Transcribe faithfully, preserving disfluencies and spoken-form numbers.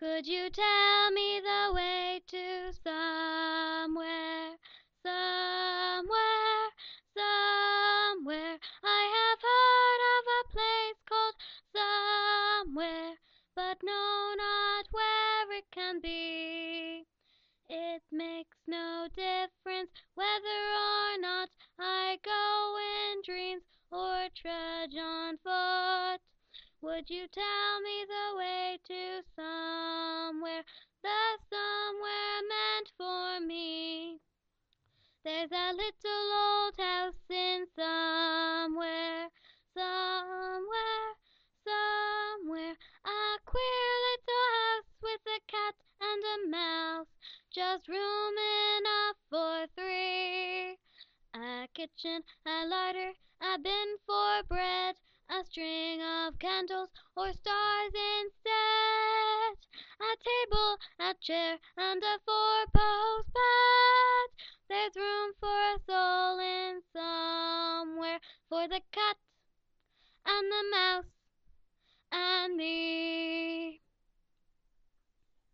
Could you tell me the way to somewhere, somewhere, somewhere? I have heard of a place called somewhere, but know not where it can be. It makes no difference whether or not I go in dreams or trudge on foot. Would you tell me the way to somewhere, the somewhere meant for me? There's a little old house in somewhere, somewhere, somewhere. A queer little house with a cat and a mouse, just room enough for three. A kitchen, a lighter, a bin for bread, a string of candles or stars instead. A table, a chair, and a four-post bed. There's room for us all in somewhere, for the cat and the mouse and me.